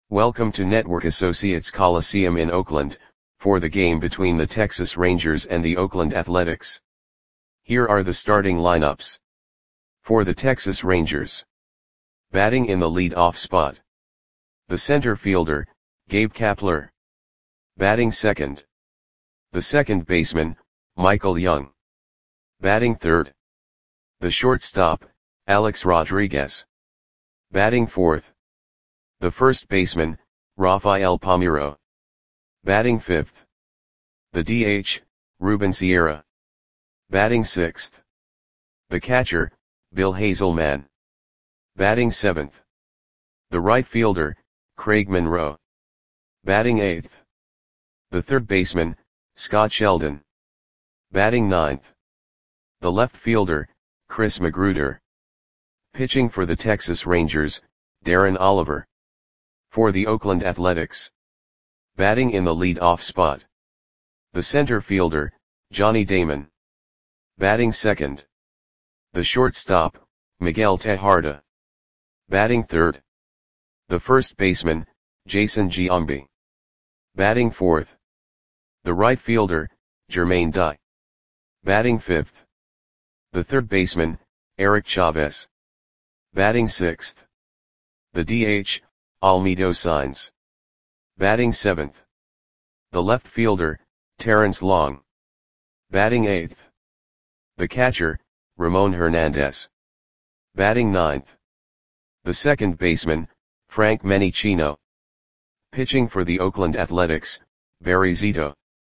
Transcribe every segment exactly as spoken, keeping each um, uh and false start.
Welcome to Network Associates Coliseum in Oakland, for the game between the Texas Rangers and the Oakland Athletics. Here are the starting lineups. For the Texas Rangers. Batting in the lead-off spot. The center fielder, Gabe Kapler. Batting second. The second baseman, Michael Young. Batting third. The shortstop, Alex Rodriguez. Batting fourth. The first baseman, Rafael Palmeiro. Batting fifth. The D H, Ruben Sierra. Batting sixth. The catcher, Bill Hazelman. Batting seventh. The right fielder, Craig Monroe. Batting eighth. The third baseman, Scott Sheldon. Batting ninth. The left fielder, Chris Magruder. Pitching for the Texas Rangers, Darren Oliver. For the Oakland Athletics. Batting in the lead-off spot. The center fielder, Johnny Damon. Batting second. The shortstop, Miguel Tejada. Batting third. The first baseman, Jason Giambi. Batting fourth. The right fielder, Jermaine Dye. Batting fifth. The third baseman, Eric Chavez. Batting sixth. The D H, Almedo Saenz. Batting seventh. The left fielder, Terrence Long. Batting eighth. The catcher, Ramon Hernandez. Batting ninth. The second baseman, Frank Menichino. Pitching for the Oakland Athletics, Barry Zito.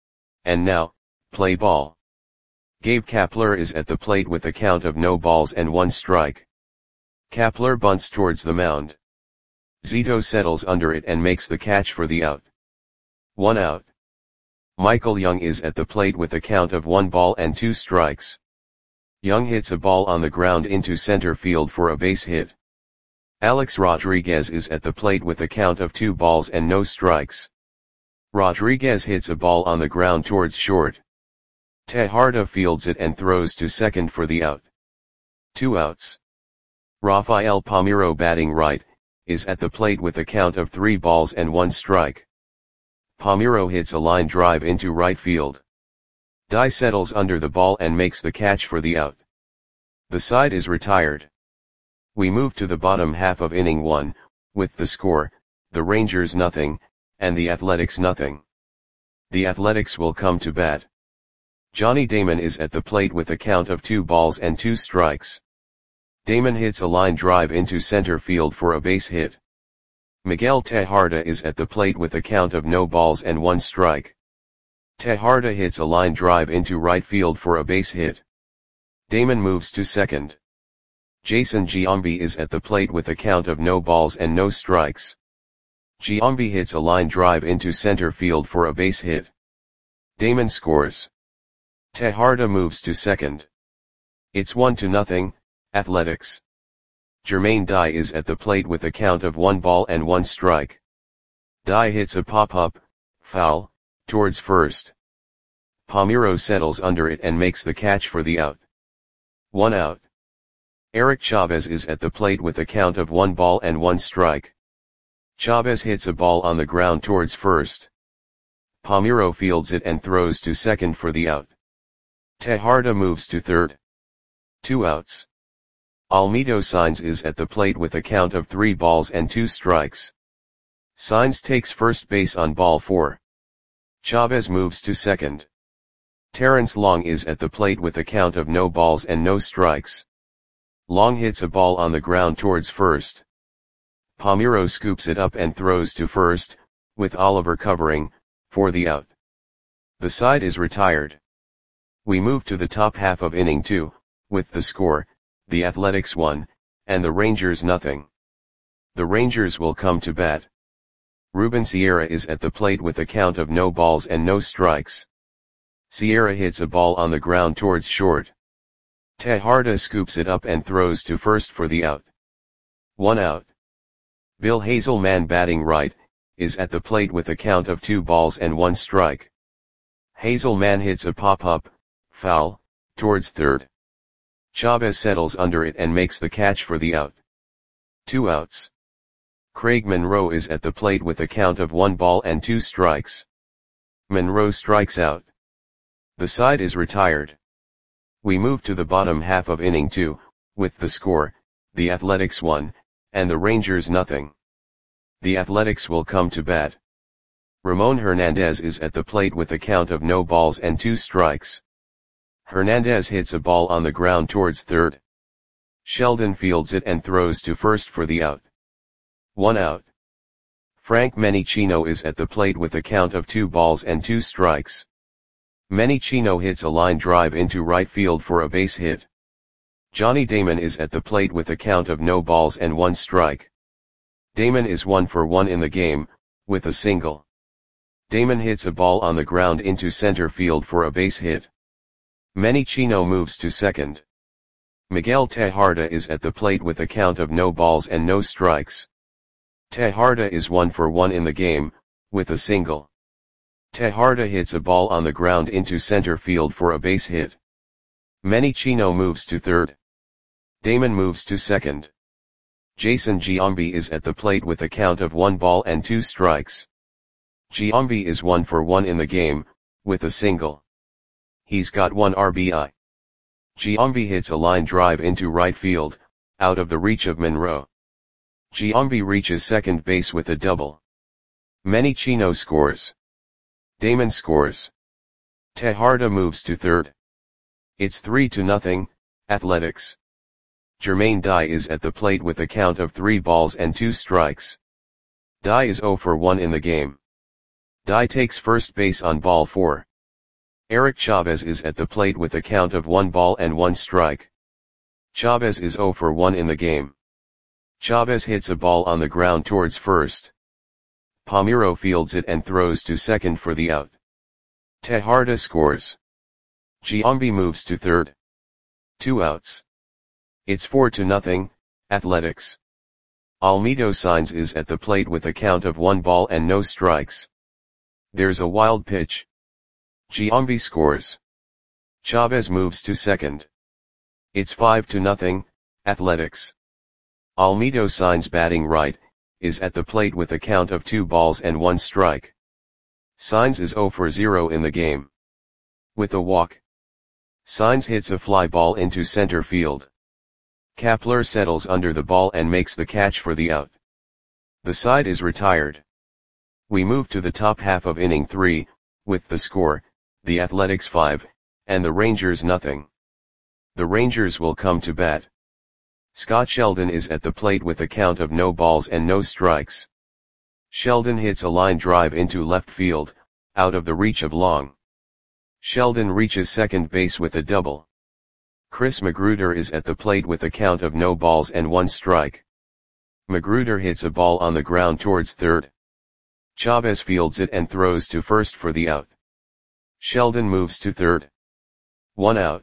And now, play ball. Gabe Kapler is at the plate with a count of no balls and one strike. Kapler bunts towards the mound. Zito settles under it and makes the catch for the out. One out. Michael Young is at the plate with a count of one ball and two strikes. Young hits a ball on the ground into center field for a base hit. Alex Rodriguez is at the plate with a count of two balls and no strikes. Rodriguez hits a ball on the ground towards short. Tejada fields it and throws to second for the out. Two outs. Rafael Palmeiro, batting right, is at the plate with a count of three balls and one strike. Palmeiro hits a line drive into right field. Dye settles under the ball and makes the catch for the out. The side is retired. We move to the bottom half of inning one, with the score, the Rangers nothing, and the Athletics nothing. The Athletics will come to bat. Johnny Damon is at the plate with a count of two balls and two strikes. Damon hits a line drive into center field for a base hit. Miguel Tejada is at the plate with a count of no balls and one strike. Tejada hits a line drive into right field for a base hit. Damon moves to second. Jason Giambi is at the plate with a count of no balls and no strikes. Giambi hits a line drive into center field for a base hit. Damon scores. Tejada moves to second. It's one to nothing, Athletics. Jermaine Dye is at the plate with a count of one ball and one strike. Dye hits a pop-up, foul, towards first. Palmeiro settles under it and makes the catch for the out. One out. Eric Chavez is at the plate with a count of one ball and one strike. Chavez hits a ball on the ground towards first. Palmeiro fields it and throws to second for the out. Tejada moves to third. Two outs. Almedo Saenz is at the plate with a count of three balls and two strikes. Saenz takes first base on ball four. Chavez moves to second. Terrence Long is at the plate with a count of no balls and no strikes. Long hits a ball on the ground towards first. Palmeiro scoops it up and throws to first, with Oliver covering, for the out. The side is retired. We move to the top half of inning two, with the score, the Athletics one, and the Rangers nothing. The Rangers will come to bat. Ruben Sierra is at the plate with a count of no balls and no strikes. Sierra hits a ball on the ground towards short. Tejada scoops it up and throws to first for the out. One out. Bill Hazelman, batting right, is at the plate with a count of two balls and one strike. Hazelman hits a pop-up, foul, towards third. Chavez settles under it and makes the catch for the out. Two outs. Craig Monroe is at the plate with a count of one ball and two strikes. Monroe strikes out. The side is retired. We move to the bottom half of inning two, with the score, the Athletics one, and the Rangers nothing. The Athletics will come to bat. Ramon Hernandez is at the plate with a count of no balls and two strikes. Hernandez hits a ball on the ground towards third. Sheldon fields it and throws to first for the out. One out. Frank Menichino is at the plate with a count of two balls and two strikes. Menichino hits a line drive into right field for a base hit. Johnny Damon is at the plate with a count of no balls and one strike. Damon is one for one in the game, with a single. Damon hits a ball on the ground into center field for a base hit. Menichino moves to second. Miguel Tejada is at the plate with a count of no balls and no strikes. Tejada is one for one in the game, with a single. Tejada hits a ball on the ground into center field for a base hit. Menichino moves to third. Damon moves to second. Jason Giambi is at the plate with a count of one ball and two strikes. Giambi is one for one in the game, with a single. He's got one R B I. Giambi hits a line drive into right field, out of the reach of Monroe. Giambi reaches second base with a double. Menichino scores. Damon scores. Tejada moves to third. It's three to nothing, Athletics. Jermaine Dye is at the plate with a count of three balls and two strikes. Dye is zero for one in the game. Dye takes first base on ball four. Eric Chavez is at the plate with a count of one ball and one strike. Chavez is zero for one in the game. Chavez hits a ball on the ground towards first. Palmeiro fields it and throws to second for the out. Tejada scores. Giambi moves to third. Two outs. It's four to nothing, Athletics. Almedo Sainz is at the plate with a count of one ball and no strikes. There's a wild pitch. Giambi scores. Chavez moves to second. It's five to nothing, Athletics. Almedo Sainz, batting right, is at the plate with a count of two balls and one strike. Sainz is zero for zero in the game. With a walk. Sainz hits a fly ball into center field. Kapler settles under the ball and makes the catch for the out. The side is retired. We move to the top half of inning three, with the score, the Athletics five, and the Rangers nothing. The Rangers will come to bat. Scott Sheldon is at the plate with a count of no balls and no strikes. Sheldon hits a line drive into left field, out of the reach of Long. Sheldon reaches second base with a double. Chris Magruder is at the plate with a count of no balls and one strike. Magruder hits a ball on the ground towards third. Chavez fields it and throws to first for the out. Sheldon moves to third. One out.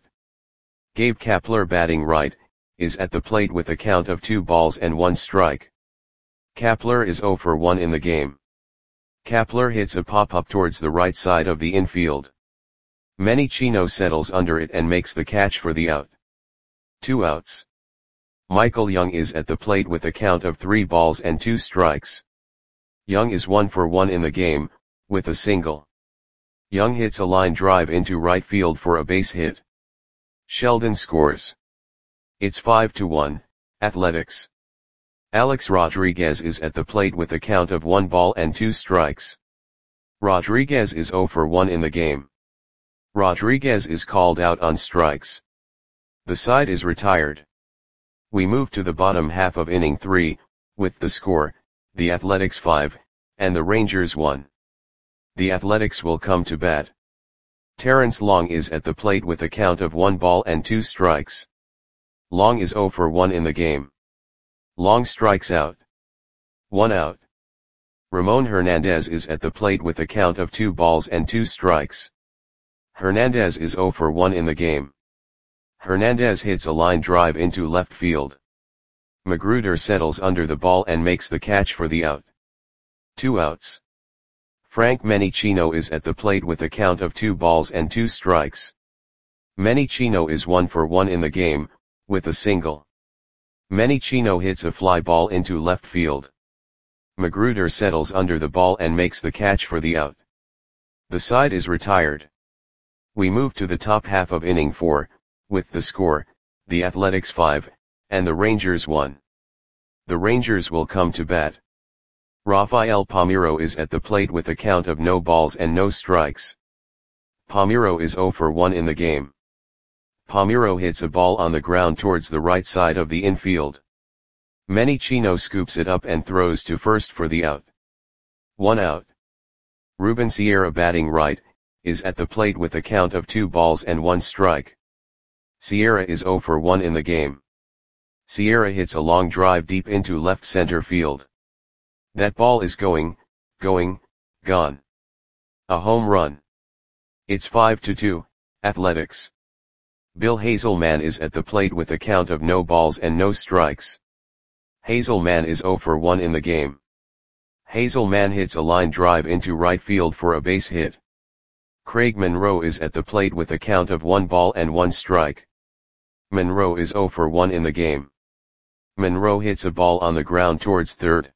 Gabe Kapler, batting right, is at the plate with a count of two balls and one strike. Kapler is zero for one in the game. Kapler hits a pop-up towards the right side of the infield. Menichino settles under it and makes the catch for the out. Two outs. Michael Young is at the plate with a count of three balls and two strikes. Young is one for one in the game, with a single. Young hits a line drive into right field for a base hit. Sheldon scores. It's five to one, Athletics. Alex Rodriguez is at the plate with a count of one ball and two strikes. Rodriguez is zero for one in the game. Rodriguez is called out on strikes. The side is retired. We move to the bottom half of inning three, with the score, the Athletics five, and the Rangers one. The Athletics will come to bat. Terrence Long is at the plate with a count of one ball and two strikes. Long is zero for one in the game. Long strikes out. One out. Ramon Hernandez is at the plate with a count of two balls and two strikes. Hernandez is zero for one in the game. Hernandez hits a line drive into left field. Magruder settles under the ball and makes the catch for the out. Two outs. Frank Menichino is at the plate with a count of two balls and two strikes. Menichino is one for one in the game, with a single. Menichino hits a fly ball into left field. Magruder settles under the ball and makes the catch for the out. The side is retired. We move to the top half of inning four, with the score, the Athletics five, and the Rangers one. The Rangers will come to bat. Rafael Palmeiro is at the plate with a count of no balls and no strikes. Palmeiro is zero for one in the game. Palmeiro hits a ball on the ground towards the right side of the infield. Manny Chino scoops it up and throws to first for the out. One out. Ruben Sierra, batting right, is at the plate with a count of two balls and one strike. Sierra is zero for one in the game. Sierra hits a long drive deep into left center field. That ball is going, going, gone. A home run. It's five to two, Athletics. Bill Hazelman is at the plate with a count of no balls and no strikes. Hazelman is zero for one in the game. Hazelman hits a line drive into right field for a base hit. Craig Monroe is at the plate with a count of one ball and one strike. Monroe is zero for one in the game. Monroe hits a ball on the ground towards third.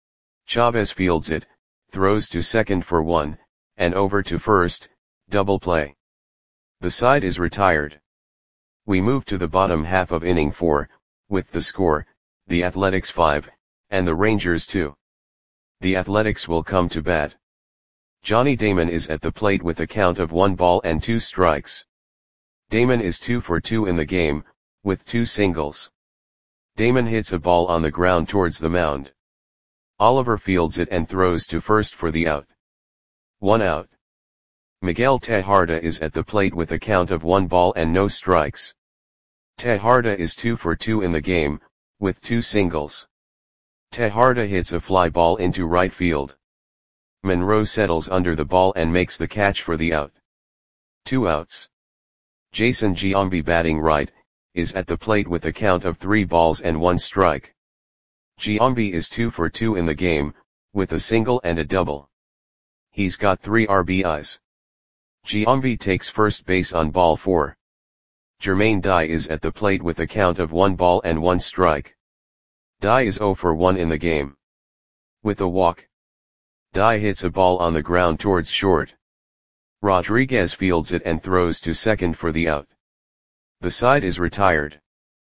Chavez fields it, throws to second for one, and over to first, double play. The side is retired. We move to the bottom half of inning four, with the score, the Athletics five, and the Rangers two. The Athletics will come to bat. Johnny Damon is at the plate with a count of one ball and two strikes. Damon is two for two in the game, with two singles. Damon hits a ball on the ground towards the mound. Oliver fields it and throws to first for the out. One out. Miguel Tejada is at the plate with a count of one ball and no strikes. Tejada is two for two in the game, with two singles. Tejada hits a fly ball into right field. Monroe settles under the ball and makes the catch for the out. Two outs. Jason Giambi, batting right, is at the plate with a count of three balls and one strike. Giambi is two for two in the game, with a single and a double. He's got three R B Is. Giambi takes first base on ball four. Jermaine Dye is at the plate with a count of one ball and one strike. Dye is zero for one in the game. With a walk, Dye hits a ball on the ground towards short. Rodriguez fields it and throws to second for the out. The side is retired.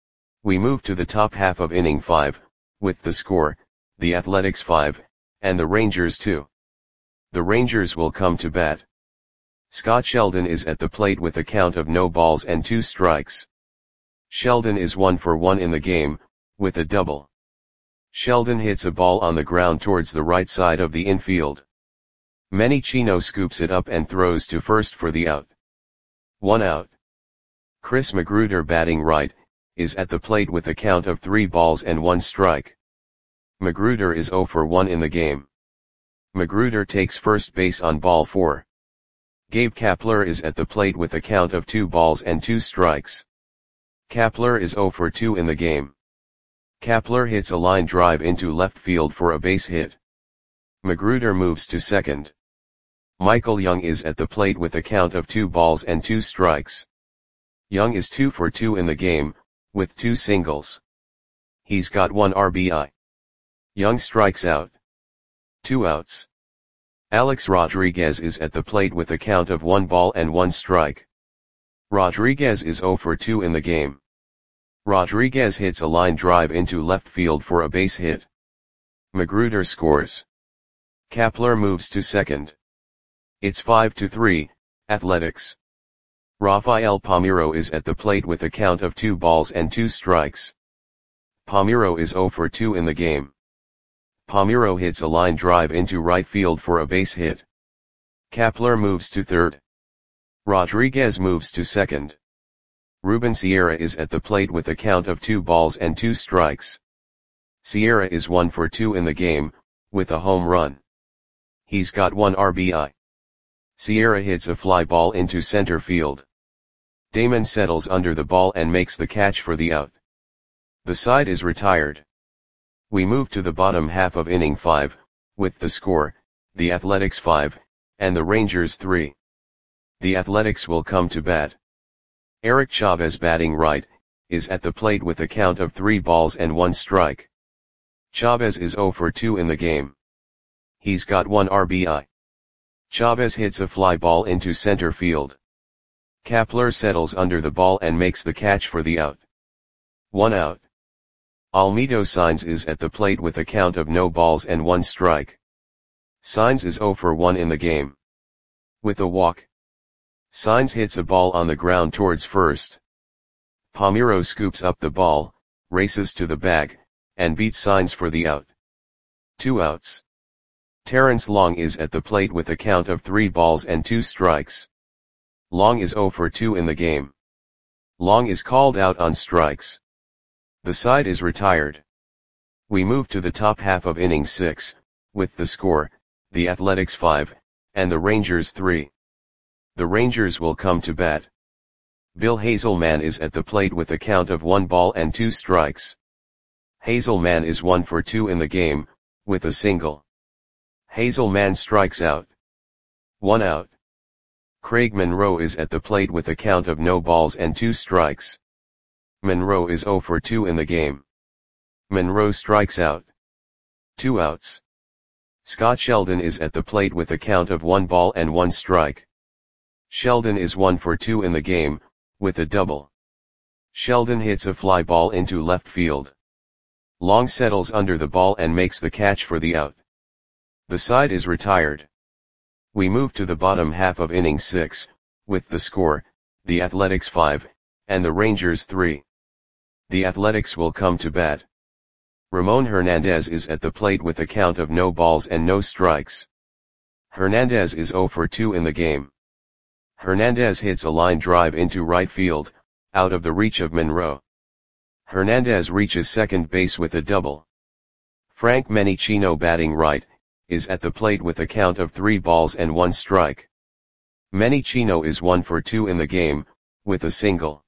We move to the top half of inning five, with the score, the Athletics five, and the Rangers two. The Rangers will come to bat. Scott Sheldon is at the plate with a count of no balls and two strikes. Sheldon is one for one in the game, with a double. Sheldon hits a ball on the ground towards the right side of the infield. Manny Chino scoops it up and throws to first for the out. One out. Chris Magruder, batting right, is at the plate with a count of three balls and one strike. Magruder is zero for one in the game. Magruder takes first base on ball four. Gabe Kapler is at the plate with a count of two balls and two strikes. Kapler is zero for two in the game. Kapler hits a line drive into left field for a base hit. Magruder moves to second. Michael Young is at the plate with a count of two balls and two strikes. Young is two for two in the game, with two singles. He's got one R B I. Young strikes out. Two outs. Alex Rodriguez is at the plate with a count of one ball and one strike. Rodriguez is zero for two in the game. Rodriguez hits a line drive into left field for a base hit. Magruder scores. Kapler moves to second. It's five to three, Athletics. Rafael Palmeiro is at the plate with a count of two balls and two strikes. Palmeiro is zero for two in the game. Palmeiro hits a line drive into right field for a base hit. Kapler moves to third. Rodriguez moves to second. Ruben Sierra is at the plate with a count of two balls and two strikes. Sierra is one for two in the game, with a home run. He's got one R B I. Sierra hits a fly ball into center field. Damon settles under the ball and makes the catch for the out. The side is retired. We move to the bottom half of inning five, with the score, the Athletics five, and the Rangers three. The Athletics will come to bat. Eric Chavez, batting right, is at the plate with a count of three balls and one strike. Chavez is zero for two in the game. He's got one R B I. Chavez hits a fly ball into center field. Kapler settles under the ball and makes the catch for the out. One out. Almedo Sainz is at the plate with a count of no balls and one strike. Sainz is zero for one in the game. With a walk. Sainz hits a ball on the ground towards first. Palmeiro scoops up the ball, races to the bag, and beats Sainz for the out. Two outs. Terrence Long is at the plate with a count of three balls and two strikes. Long is zero for two in the game. Long is called out on strikes. The side is retired. We move to the top half of inning six, with the score, the Athletics five, and the Rangers three. The Rangers will come to bat. Bill Hazelman is at the plate with a count of one ball and two strikes. Hazelman is one for two in the game, with a single. Hazelman strikes out. One out. Craig Monroe is at the plate with a count of no balls and two strikes. Monroe is zero for two in the game. Monroe strikes out. Two outs. Scott Sheldon is at the plate with a count of one ball and one strike. Sheldon is one for two in the game, with a double. Sheldon hits a fly ball into left field. Long settles under the ball and makes the catch for the out. The side is retired. We move to the bottom half of inning six, with the score, the Athletics five, and the Rangers three. The Athletics will come to bat. Ramon Hernandez is at the plate with a count of no balls and no strikes. Hernandez is zero for two in the game. Hernandez hits a line drive into right field, out of the reach of Monroe. Hernandez reaches second base with a double. Frank Menicino, batting right, is at the plate with a count of three balls and one strike. Menicino is one for two in the game, with a single.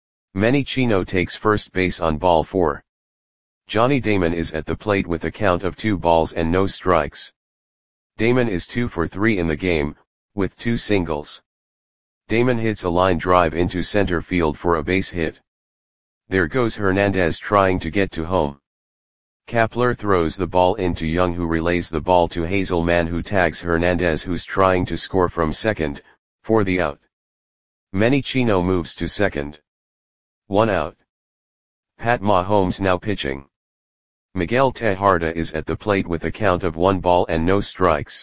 Menicino takes first base on ball four. Johnny Damon is at the plate with a count of two balls and no strikes. Damon is two for three in the game, with two singles. Damon hits a line drive into center field for a base hit. There goes Hernandez trying to get to home. Kapler throws the ball into Young, who relays the ball to Hazelman, who tags Hernandez, who's trying to score from second, for the out. Menicino moves to second. One out. Pat Mahomes now pitching. Miguel Tejada is at the plate with a count of one ball and no strikes.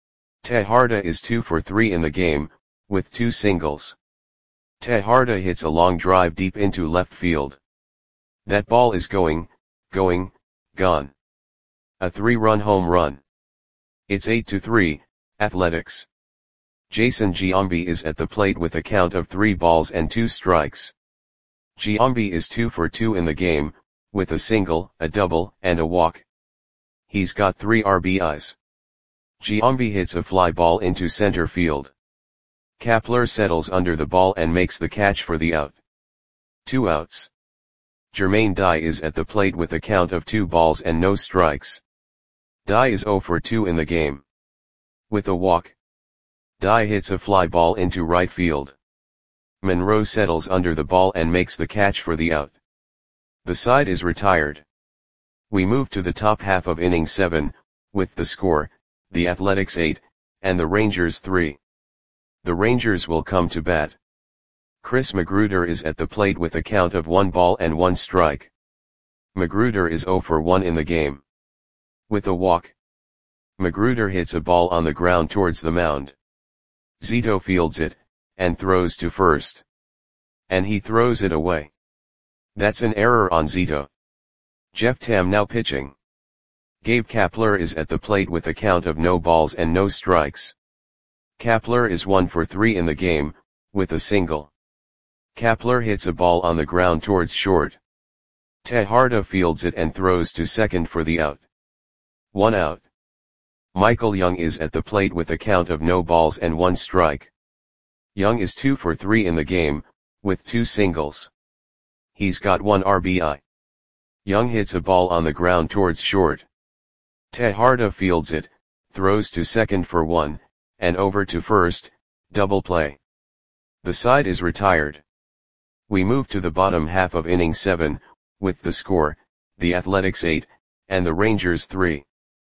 Tejada is two for three in the game, with two singles. Tejada hits a long drive deep into left field. That ball is going, going, gone. A three-run home run. It's eight to three, Athletics. Jason Giambi is at the plate with a count of three balls and two strikes. Giambi is two for two in the game, with a single, a double, and a walk. He's got three R B Is. Giambi hits a fly ball into center field. Kapler settles under the ball and makes the catch for the out. Two outs. Jermaine Dye is at the plate with a count of two balls and no strikes. Dye is zero for two in the game. With a walk. Dye hits a fly ball into right field. Monroe settles under the ball and makes the catch for the out. The side is retired. We move to the top half of inning seven, with the score, the Athletics eight, and the Rangers three. The Rangers will come to bat. Chris Magruder is at the plate with a count of one ball and one strike. Magruder is zero for one in the game. With a walk. Magruder hits a ball on the ground towards the mound. Zito fields it, and throws to first. And he throws it away. That's an error on Zito. Jeff Tam now pitching. Gabe Kapler is at the plate with a count of no balls and no strikes. Kapler is one for three in the game, with a single. Kapler hits a ball on the ground towards short. Tejada fields it and throws to second for the out. One out. Michael Young is at the plate with a count of no balls and one strike. Young is two for three in the game, with two singles. He's got one R B I. Young hits a ball on the ground towards short. Tejada fields it, throws to second for one, and over to first, double play. The side is retired. We move to the bottom half of inning seven, with the score, the Athletics eight, and the Rangers three.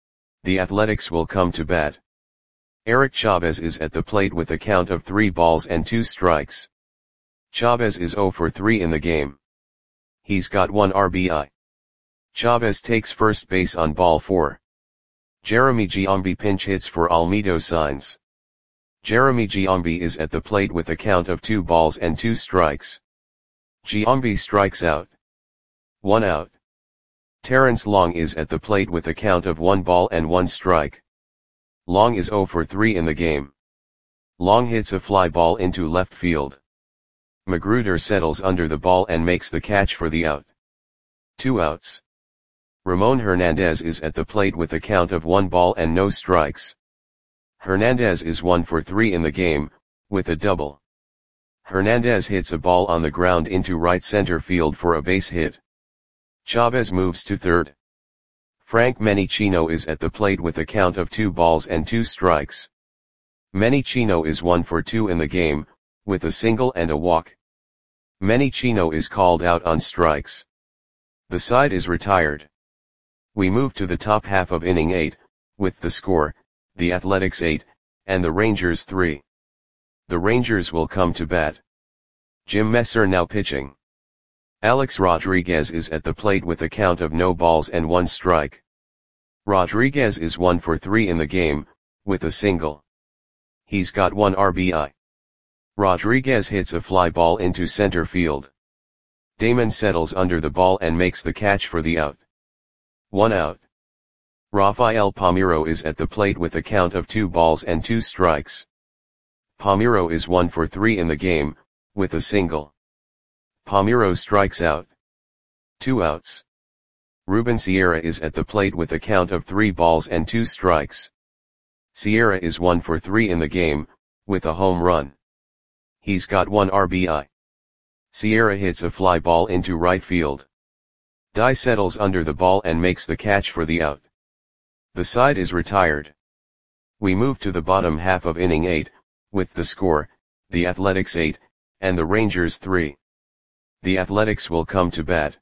The Athletics will come to bat. Eric Chavez is at the plate with a count of three balls and two strikes. Chavez is zero for three in the game. He's got one R B I. Chavez takes first base on ball four. Jeremy Giambi pinch hits for Almedo Signs. Jeremy Giambi is at the plate with a count of two balls and two strikes. Giambi strikes out. One out. Terrence Long is at the plate with a count of one ball and one strike. Long is zero for three in the game. Long hits a fly ball into left field. Magruder settles under the ball and makes the catch for the out. Two outs. Ramon Hernandez is at the plate with a count of one ball and no strikes. Hernandez is one for three in the game, with a double. Hernandez hits a ball on the ground into right center field for a base hit. Chavez moves to third. Frank Menichino is at the plate with a count of two balls and two strikes. Menichino is one for two in the game, with a single and a walk. Menichino is called out on strikes. The side is retired. We move to the top half of inning eight, with the score, the Athletics eight, and the Rangers three. The Rangers will come to bat. Jim Messer now pitching. Alex Rodriguez is at the plate with a count of no balls and one strike. Rodriguez is one for three in the game, with a single. He's got one R B I. Rodriguez hits a fly ball into center field. Damon settles under the ball and makes the catch for the out. One out. Rafael Palmeiro is at the plate with a count of two balls and two strikes. Palmeiro is one for three in the game, with a single. Palmeiro strikes out. Two outs. Ruben Sierra is at the plate with a count of three balls and two strikes. Sierra is one for three in the game, with a home run. He's got one R B I. Sierra hits a fly ball into right field. Dye settles under the ball and makes the catch for the out. The side is retired. We move to the bottom half of inning eight, with the score, the Athletics eight, and the Rangers three. The Athletics will come to bat.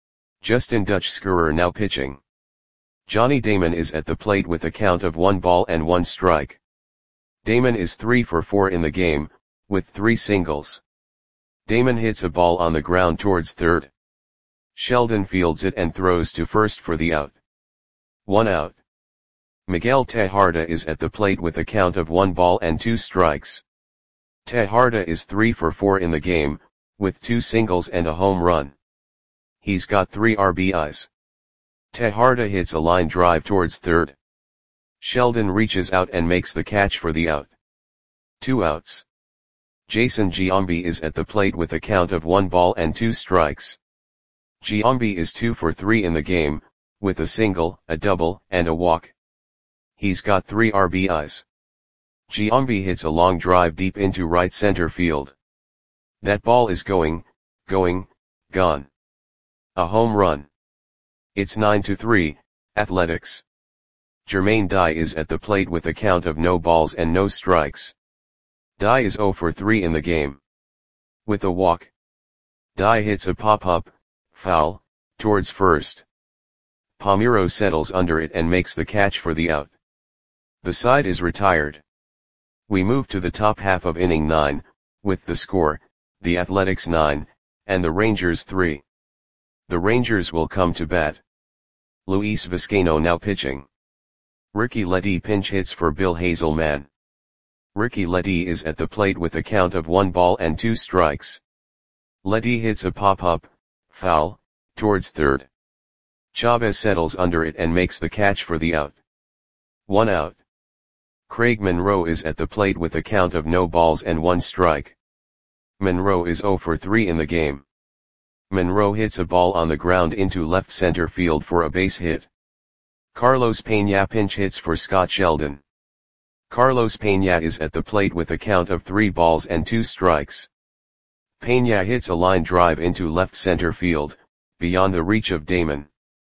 Justin Dutch Schurer now pitching. Johnny Damon is at the plate with a count of one ball and one strike. Damon is three for four in the game, with three singles. Damon hits a ball on the ground towards third. Sheldon fields it and throws to first for the out. One out. Miguel Tejada is at the plate with a count of one ball and two strikes. Tejada is three for four in the game, with two singles and a home run. He's got three R B Is. Tejada hits a line drive towards third. Sheldon reaches out and makes the catch for the out. Two outs. Jason Giambi is at the plate with a count of one ball and two strikes. Giambi is two for three in the game, with a single, a double, and a walk. He's got three R B Is. Giambi hits a long drive deep into right center field. That ball is going, going, gone. A home run. It's nine to three, Athletics. Jermaine Dye is at the plate with a count of no balls and no strikes. Dye is zero for three in the game. With a walk. Dye hits a pop-up, foul, towards first. Palmeiro settles under it and makes the catch for the out. The side is retired. We move to the top half of inning nine, with the score, the Athletics nine, and the Rangers three. The Rangers will come to bat. Luis Vizcaino now pitching. Ricky Ledee pinch hits for Bill Hazelman. Ricky Ledee is at the plate with a count of one ball and two strikes. Ledee hits a pop-up, foul, towards third. Chavez settles under it and makes the catch for the out. One out. Craig Monroe is at the plate with a count of no balls and one strike. Monroe is zero for three in the game. Monroe hits a ball on the ground into left center field for a base hit. Carlos Peña pinch hits for Scott Sheldon. Carlos Peña is at the plate with a count of three balls and two strikes. Peña hits a line drive into left center field, beyond the reach of Damon.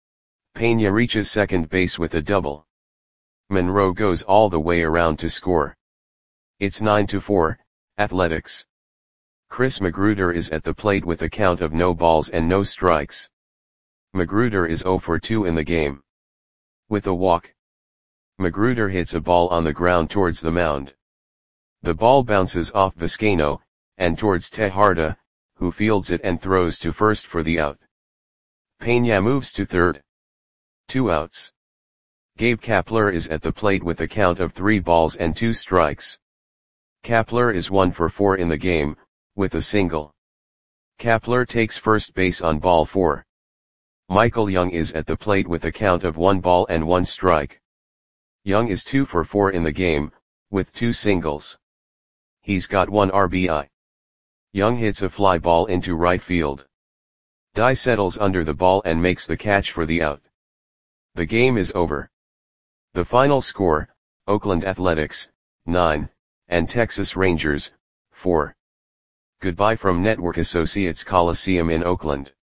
Peña reaches second base with a double. Monroe goes all the way around to score. It's nine to four, Athletics. Chris Magruder is at the plate with a count of no balls and no strikes. Magruder is zero for two in the game. With a walk. Magruder hits a ball on the ground towards the mound. The ball bounces off Vizcaino, and towards Tejada, who fields it and throws to first for the out. Peña moves to third. Two outs. Gabe Kapler is at the plate with a count of three balls and two strikes. Kapler is one for four in the game, with a single. Kapler takes first base on ball four. Michael Young is at the plate with a count of one ball and one strike. Young is two for four in the game, with two singles. He's got one R B I. Young hits a fly ball into right field. Dye settles under the ball and makes the catch for the out. The game is over. The final score, Oakland Athletics, nine, and Texas Rangers, four. Goodbye from Network Associates Coliseum in Oakland.